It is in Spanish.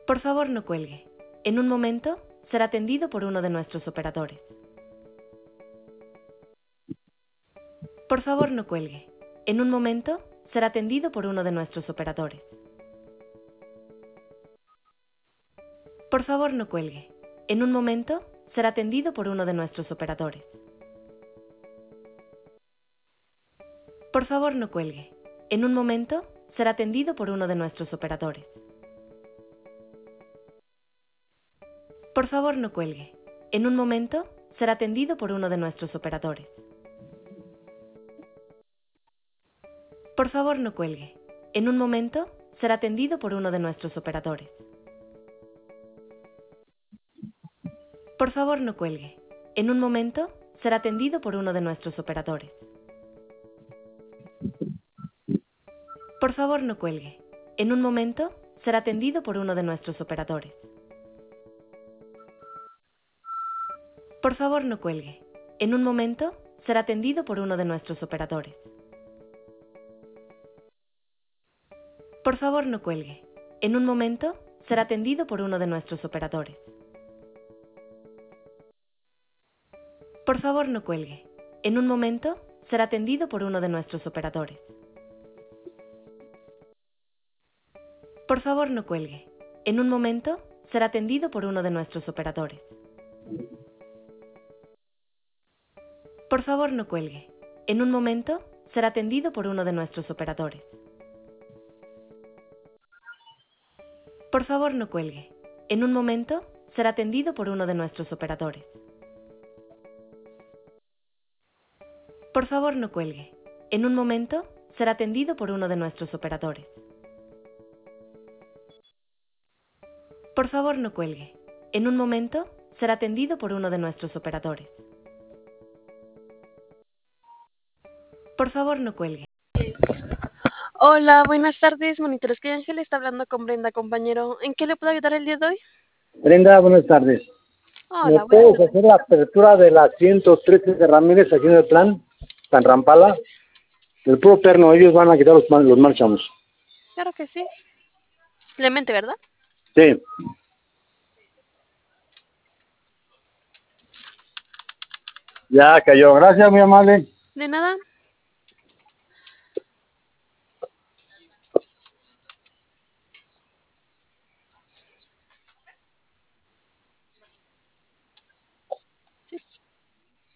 Por favor, no cuelgue. En un momento, será atendido por uno de nuestros operadores. Por favor, no cuelgue. En un momento, será atendido por uno de nuestros operadores. Por favor, no cuelgue. En un momento, será atendido por uno de nuestros operadores. Por favor, no cuelgue. En un momento, será atendido por uno de nuestros operadores. Por favor, no cuelgue. En un momento, será atendido por uno de nuestros operadores. Por favor, no cuelgue. En un momento, será atendido por uno de nuestros operadores. Por favor, no cuelgue. En un momento, será atendido por uno de nuestros operadores. Por favor, no cuelgue. En un momento, será atendido por uno de nuestros operadores. Por favor, no cuelgue. En un momento, será atendido por uno de nuestros operadores. Por favor, no cuelgue. En un momento, será atendido por uno de nuestros operadores. Por favor, no cuelgue. En un momento, será atendido por uno de nuestros operadores. Por favor, no cuelgue. En un momento, será atendido por uno de nuestros operadores. Por favor, no cuelgue. En un momento, será atendido por uno de nuestros operadores. Por favor, no cuelgue. En un momento, será atendido por uno de nuestros operadores. Por favor, no cuelgue. En un momento, será atendido por uno de nuestros operadores. Por favor, no cuelgue. En un momento, será atendido por uno de nuestros operadores. Por favor, no cuelgue. Hola, buenas tardes, monitores que Ángel está hablando con Brenda, compañero. ¿En qué le puedo ayudar el día de hoy? Brenda, buenas tardes. ¿Me Hola, buenas puedes tardes. hacer la apertura de la 113 de Ramírez aquí en el plan? San Rampala. El puro terno, ellos van a quitar los marchamos. Claro que sí. Clemente, ¿verdad? Sí. Ya cayó. Gracias, muy amable. De nada.